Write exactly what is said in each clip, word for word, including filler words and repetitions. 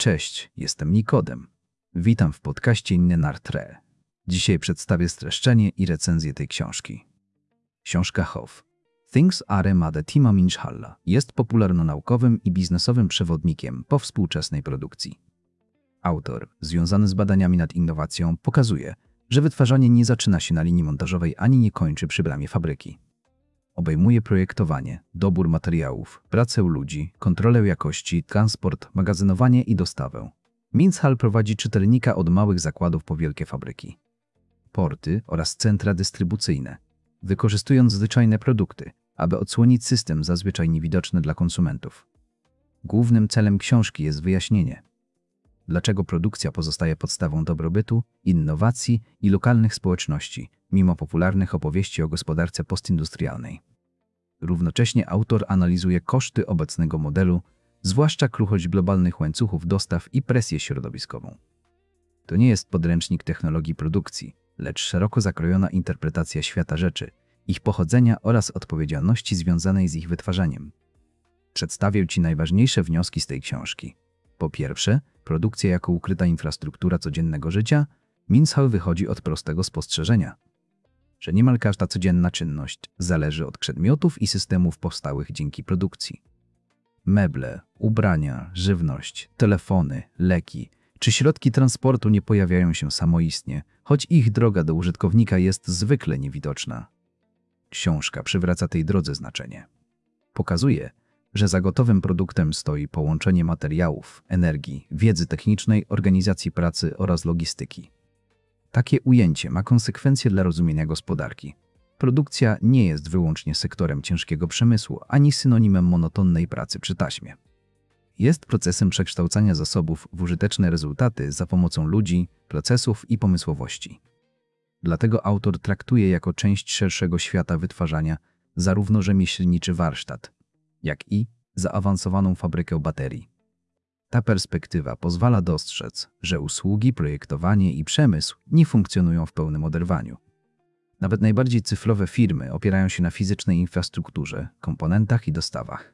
Cześć, jestem Nikodem. Witam w podcaście Inny Nartre. Dzisiaj przedstawię streszczenie i recenzję tej książki. Książka Hof. Things are made Tima Minchalla jest popularno-naukowym i biznesowym przewodnikiem po współczesnej produkcji. Autor, związany z badaniami nad innowacją, pokazuje, że wytwarzanie nie zaczyna się na linii montażowej ani nie kończy przy bramie fabryki. Obejmuje projektowanie, dobór materiałów, pracę ludzi, kontrolę jakości, transport, magazynowanie i dostawę. Minchall prowadzi czytelnika od małych zakładów po wielkie fabryki, porty oraz centra dystrybucyjne, wykorzystując zwyczajne produkty, aby odsłonić system zazwyczaj niewidoczny dla konsumentów. Głównym celem książki jest wyjaśnienie, dlaczego produkcja pozostaje podstawą dobrobytu, innowacji i lokalnych społeczności, mimo popularnych opowieści o gospodarce postindustrialnej. Równocześnie autor analizuje koszty obecnego modelu, zwłaszcza kruchość globalnych łańcuchów dostaw i presję środowiskową. To nie jest podręcznik technologii produkcji, lecz szeroko zakrojona interpretacja świata rzeczy, ich pochodzenia oraz odpowiedzialności związanej z ich wytwarzaniem. Przedstawię Ci najważniejsze wnioski z tej książki. Po pierwsze, produkcja jako ukryta infrastruktura codziennego życia. Minchall wychodzi od prostego spostrzeżenia, że niemal każda codzienna czynność zależy od przedmiotów i systemów powstałych dzięki produkcji. Meble, ubrania, żywność, telefony, leki czy środki transportu nie pojawiają się samoistnie, choć ich droga do użytkownika jest zwykle niewidoczna. Książka przywraca tej drodze znaczenie. Pokazuje, że za gotowym produktem stoi połączenie materiałów, energii, wiedzy technicznej, organizacji pracy oraz logistyki. Takie ujęcie ma konsekwencje dla rozumienia gospodarki. Produkcja nie jest wyłącznie sektorem ciężkiego przemysłu, ani synonimem monotonnej pracy przy taśmie. Jest procesem przekształcania zasobów w użyteczne rezultaty za pomocą ludzi, procesów i pomysłowości. Dlatego autor traktuje jako część szerszego świata wytwarzania zarówno rzemieślniczy warsztat, jak i zaawansowaną fabrykę baterii. Ta perspektywa pozwala dostrzec, że usługi, projektowanie i przemysł nie funkcjonują w pełnym oderwaniu. Nawet najbardziej cyfrowe firmy opierają się na fizycznej infrastrukturze, komponentach i dostawach.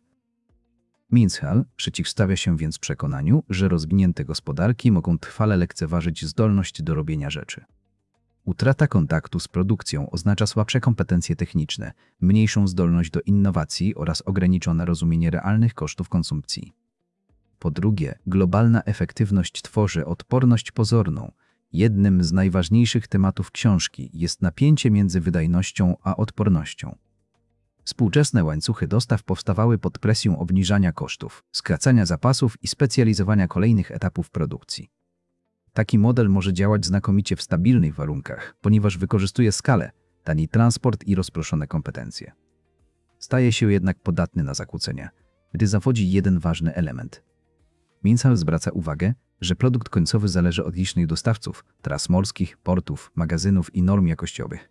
Minchall przeciwstawia się więc przekonaniu, że rozwinięte gospodarki mogą trwale lekceważyć zdolność do robienia rzeczy. Utrata kontaktu z produkcją oznacza słabsze kompetencje techniczne, mniejszą zdolność do innowacji oraz ograniczone rozumienie realnych kosztów konsumpcji. Po drugie, globalna efektywność tworzy odporność pozorną. Jednym z najważniejszych tematów książki jest napięcie między wydajnością a odpornością. Współczesne łańcuchy dostaw powstawały pod presją obniżania kosztów, skracania zapasów i specjalizowania kolejnych etapów produkcji. Taki model może działać znakomicie w stabilnych warunkach, ponieważ wykorzystuje skalę, tani transport i rozproszone kompetencje. Staje się jednak podatny na zakłócenia, gdy zawodzi jeden ważny element. Minchall zwraca uwagę, że produkt końcowy zależy od licznych dostawców, tras morskich, portów, magazynów i norm jakościowych.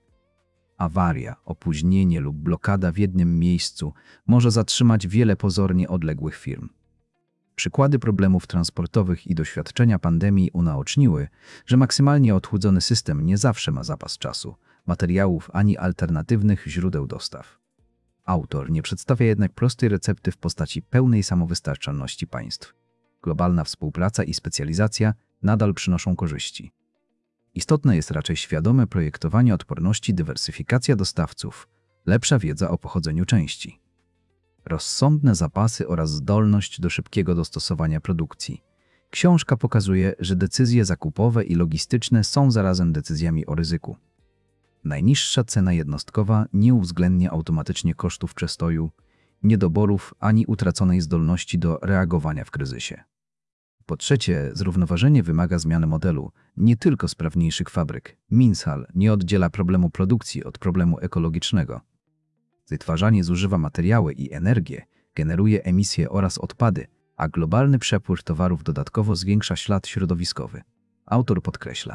Awaria, opóźnienie lub blokada w jednym miejscu może zatrzymać wiele pozornie odległych firm. Przykłady problemów transportowych i doświadczenia pandemii unaoczniły, że maksymalnie odchudzony system nie zawsze ma zapas czasu, materiałów ani alternatywnych źródeł dostaw. Autor nie przedstawia jednak prostej recepty w postaci pełnej samowystarczalności państw. Globalna współpraca i specjalizacja nadal przynoszą korzyści. Istotne jest raczej świadome projektowanie odporności, dywersyfikacja dostawców, lepsza wiedza o pochodzeniu części, rozsądne zapasy oraz zdolność do szybkiego dostosowania produkcji. Książka pokazuje, że decyzje zakupowe i logistyczne są zarazem decyzjami o ryzyku. Najniższa cena jednostkowa nie uwzględnia automatycznie kosztów przestoju, niedoborów ani utraconej zdolności do reagowania w kryzysie. Po trzecie, zrównoważenie wymaga zmiany modelu, nie tylko sprawniejszych fabryk. Minchall nie oddziela problemu produkcji od problemu ekologicznego. Wytwarzanie zużywa materiały i energię, generuje emisje oraz odpady, a globalny przepływ towarów dodatkowo zwiększa ślad środowiskowy. Autor podkreśla,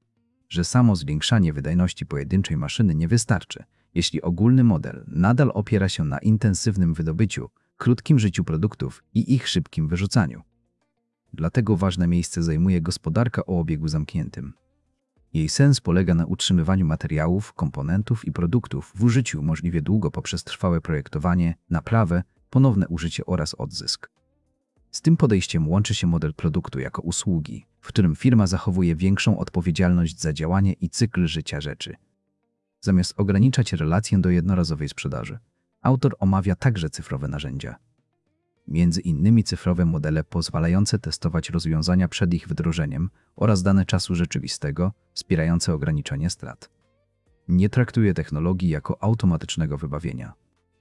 że samo zwiększanie wydajności pojedynczej maszyny nie wystarczy, jeśli ogólny model nadal opiera się na intensywnym wydobyciu, krótkim życiu produktów i ich szybkim wyrzucaniu. Dlatego ważne miejsce zajmuje gospodarka o obiegu zamkniętym. Jej sens polega na utrzymywaniu materiałów, komponentów i produktów w użyciu możliwie długo poprzez trwałe projektowanie, naprawę, ponowne użycie oraz odzysk. Z tym podejściem łączy się model produktu jako usługi, w którym firma zachowuje większą odpowiedzialność za działanie i cykl życia rzeczy. Zamiast ograniczać relację do jednorazowej sprzedaży, autor omawia także cyfrowe narzędzia. Między innymi cyfrowe modele pozwalające testować rozwiązania przed ich wdrożeniem oraz dane czasu rzeczywistego, wspierające ograniczenie strat. Nie traktuje technologii jako automatycznego wybawienia.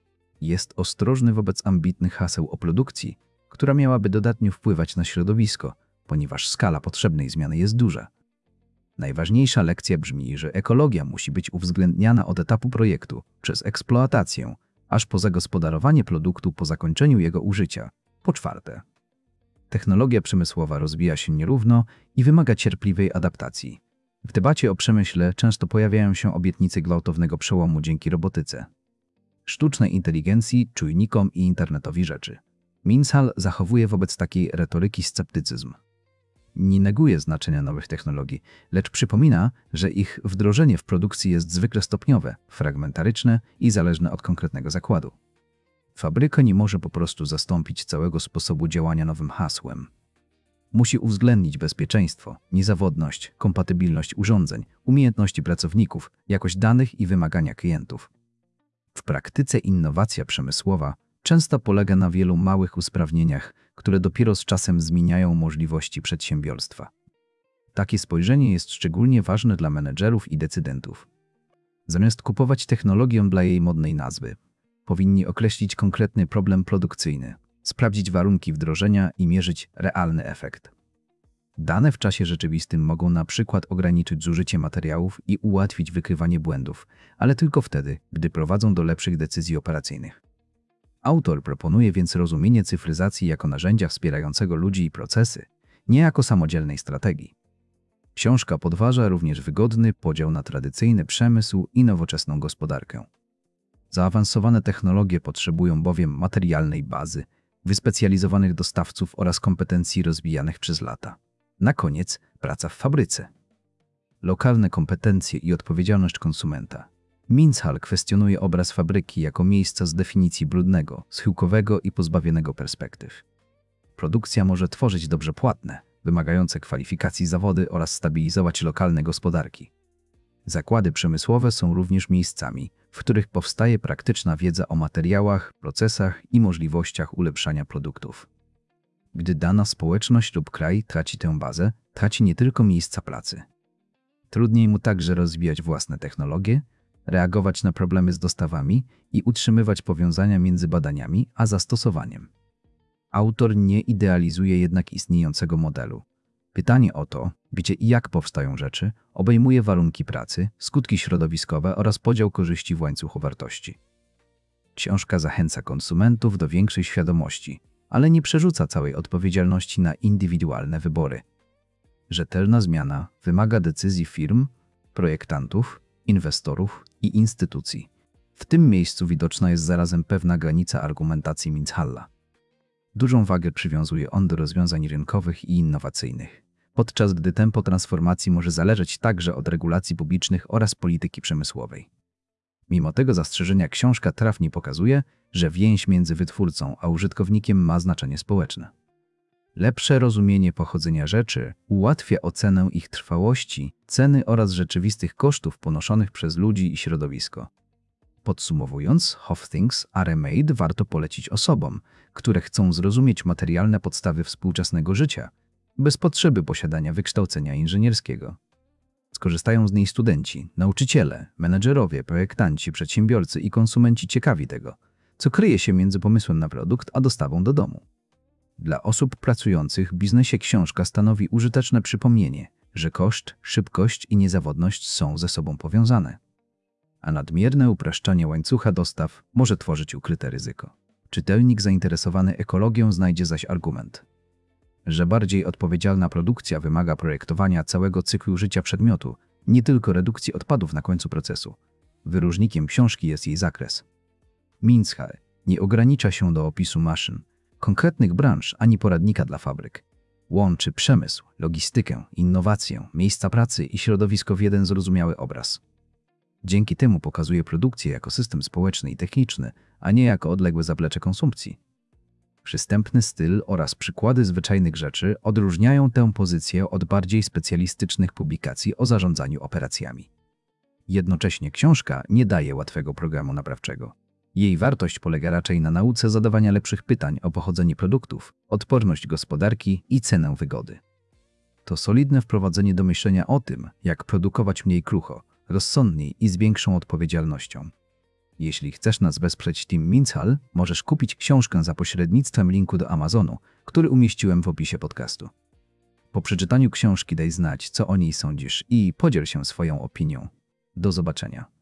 Jest ostrożny wobec ambitnych haseł o produkcji, która miałaby dodatnio wpływać na środowisko, ponieważ skala potrzebnej zmiany jest duża. Najważniejsza lekcja brzmi, że ekologia musi być uwzględniana od etapu projektu, przez eksploatację, aż po zagospodarowanie produktu po zakończeniu jego użycia. Po czwarte, technologia przemysłowa rozwija się nierówno i wymaga cierpliwej adaptacji. W debacie o przemyśle często pojawiają się obietnice gwałtownego przełomu dzięki robotyce, sztucznej inteligencji, czujnikom i internetowi rzeczy. Minshall zachowuje wobec takiej retoryki sceptycyzm. Nie neguje znaczenia nowych technologii, lecz przypomina, że ich wdrożenie w produkcji jest zwykle stopniowe, fragmentaryczne i zależne od konkretnego zakładu. Fabryka nie może po prostu zastąpić całego sposobu działania nowym hasłem. Musi uwzględnić bezpieczeństwo, niezawodność, kompatybilność urządzeń, umiejętności pracowników, jakość danych i wymagania klientów. W praktyce innowacja przemysłowa często polega na wielu małych usprawnieniach, które dopiero z czasem zmieniają możliwości przedsiębiorstwa. Takie spojrzenie jest szczególnie ważne dla menedżerów i decydentów. Zamiast kupować technologię dla jej modnej nazwy, powinni określić konkretny problem produkcyjny, sprawdzić warunki wdrożenia i mierzyć realny efekt. Dane w czasie rzeczywistym mogą na przykład ograniczyć zużycie materiałów i ułatwić wykrywanie błędów, ale tylko wtedy, gdy prowadzą do lepszych decyzji operacyjnych. Autor proponuje więc rozumienie cyfryzacji jako narzędzia wspierającego ludzi i procesy, nie jako samodzielnej strategii. Książka podważa również wygodny podział na tradycyjny przemysł i nowoczesną gospodarkę. Zaawansowane technologie potrzebują bowiem materialnej bazy, wyspecjalizowanych dostawców oraz kompetencji rozwijanych przez lata. Na koniec praca w fabryce. Lokalne kompetencje i odpowiedzialność konsumenta. Minshall kwestionuje obraz fabryki jako miejsca z definicji brudnego, schyłkowego i pozbawionego perspektyw. Produkcja może tworzyć dobrze płatne, wymagające kwalifikacji zawody oraz stabilizować lokalne gospodarki. Zakłady przemysłowe są również miejscami, w których powstaje praktyczna wiedza o materiałach, procesach i możliwościach ulepszania produktów. Gdy dana społeczność lub kraj traci tę bazę, traci nie tylko miejsca pracy. Trudniej mu także rozwijać własne technologie, reagować na problemy z dostawami i utrzymywać powiązania między badaniami a zastosowaniem. Autor nie idealizuje jednak istniejącego modelu. Pytanie o to, gdzie i jak powstają rzeczy, obejmuje warunki pracy, skutki środowiskowe oraz podział korzyści w łańcuchu wartości. Książka zachęca konsumentów do większej świadomości, ale nie przerzuca całej odpowiedzialności na indywidualne wybory. Rzetelna zmiana wymaga decyzji firm, projektantów, inwestorów i instytucji. W tym miejscu widoczna jest zarazem pewna granica argumentacji Minshalla. Dużą wagę przywiązuje on do rozwiązań rynkowych i innowacyjnych, podczas gdy tempo transformacji może zależeć także od regulacji publicznych oraz polityki przemysłowej. Mimo tego zastrzeżenia książka trafnie pokazuje, że więź między wytwórcą a użytkownikiem ma znaczenie społeczne. Lepsze rozumienie pochodzenia rzeczy ułatwia ocenę ich trwałości, ceny oraz rzeczywistych kosztów ponoszonych przez ludzi i środowisko. Podsumowując, How Things Are Made warto polecić osobom, które chcą zrozumieć materialne podstawy współczesnego życia, bez potrzeby posiadania wykształcenia inżynierskiego. Skorzystają z niej studenci, nauczyciele, menedżerowie, projektanci, przedsiębiorcy i konsumenci ciekawi tego, co kryje się między pomysłem na produkt a dostawą do domu. Dla osób pracujących w biznesie książka stanowi użyteczne przypomnienie, że koszt, szybkość i niezawodność są ze sobą powiązane. A nadmierne upraszczanie łańcucha dostaw może tworzyć ukryte ryzyko. Czytelnik zainteresowany ekologią znajdzie zaś argument, że bardziej odpowiedzialna produkcja wymaga projektowania całego cyklu życia przedmiotu, nie tylko redukcji odpadów na końcu procesu. Wyróżnikiem książki jest jej zakres. Minshall nie ogranicza się do opisu maszyn, konkretnych branż ani poradnika dla fabryk. Łączy przemysł, logistykę, innowację, miejsca pracy i środowisko w jeden zrozumiały obraz. Dzięki temu pokazuje produkcję jako system społeczny i techniczny, a nie jako odległe zaplecze konsumpcji. Przystępny styl oraz przykłady zwyczajnych rzeczy odróżniają tę pozycję od bardziej specjalistycznych publikacji o zarządzaniu operacjami. Jednocześnie książka nie daje łatwego programu naprawczego. Jej wartość polega raczej na nauce zadawania lepszych pytań o pochodzenie produktów, odporność gospodarki i cenę wygody. To solidne wprowadzenie do myślenia o tym, jak produkować mniej krucho, rozsądniej i z większą odpowiedzialnością. Jeśli chcesz nas wesprzeć Team Minchall, możesz kupić książkę za pośrednictwem linku do Amazonu, który umieściłem w opisie podcastu. Po przeczytaniu książki daj znać, co o niej sądzisz i podziel się swoją opinią. Do zobaczenia.